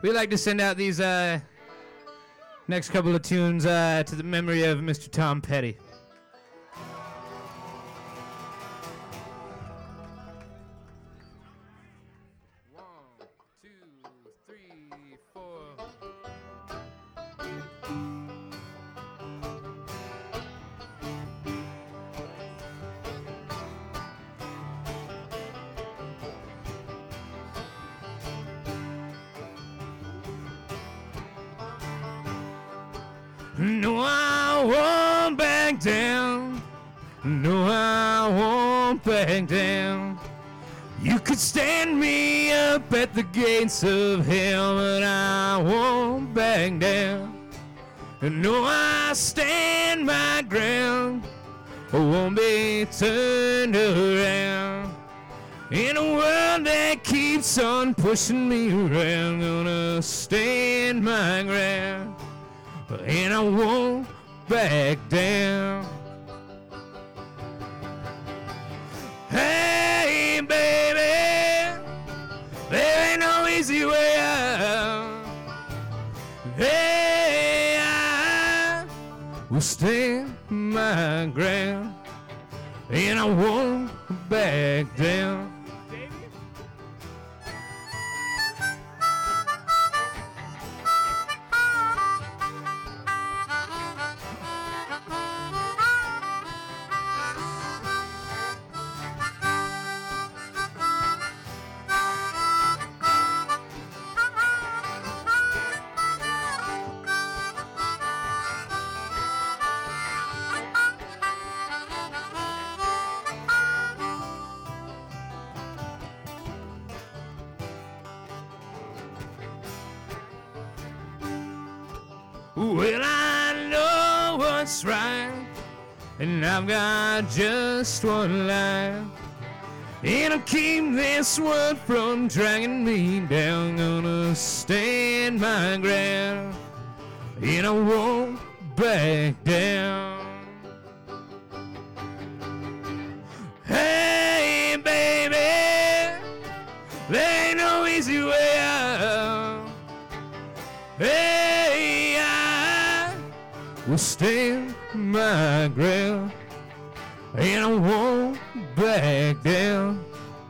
We like to send out these next couple of tunes to the memory of Mr. Tom Petty. No, I won't back down. No, I won't back down. You could stand me up at the gates of hell, but I won't back down. No, I stand my ground. I won't be turned around. In a world that keeps on pushing me around, gonna stand my ground. And I won't back down. Hey, baby, there ain't no easy way out. Hey, I will stand my ground, and I won't back down. Well, I know what's right, and I've got just one life, and I'll keep this world from dragging me down. Gonna stand my ground, and I won't back down. Hey, baby, there ain't no easy way out. Hey, I will stand my ground, and I won't back down.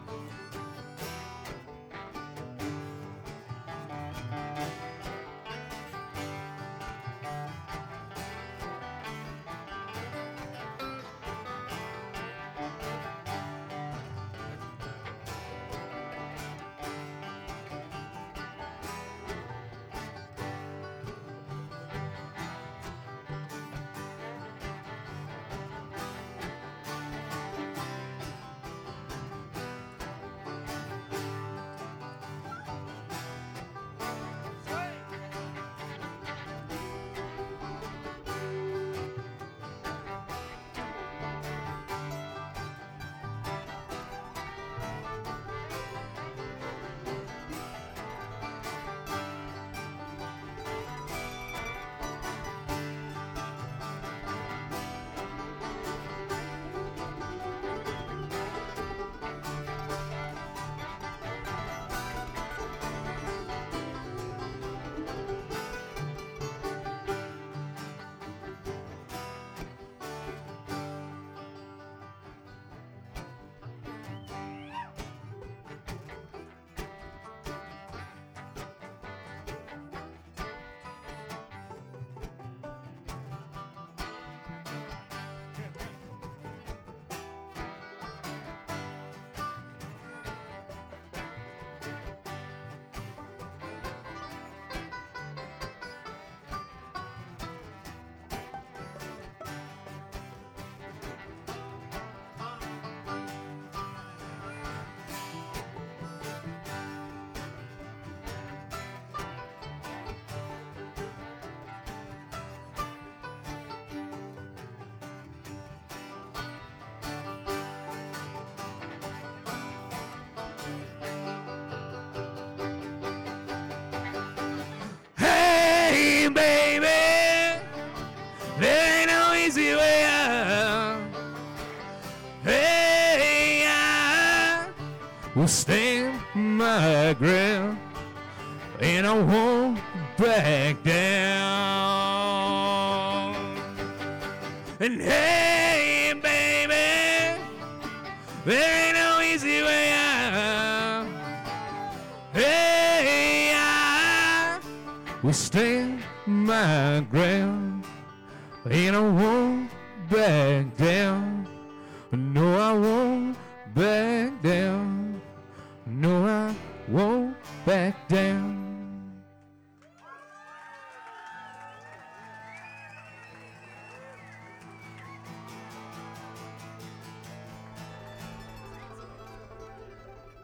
Baby, there ain't no easy way out. Hey, I will stand my ground, and I won't back down. And hey, baby, there ain't no easy way out. Hey, I will stand my ground, and I won't back down. No, I won't back down. No, I won't back down.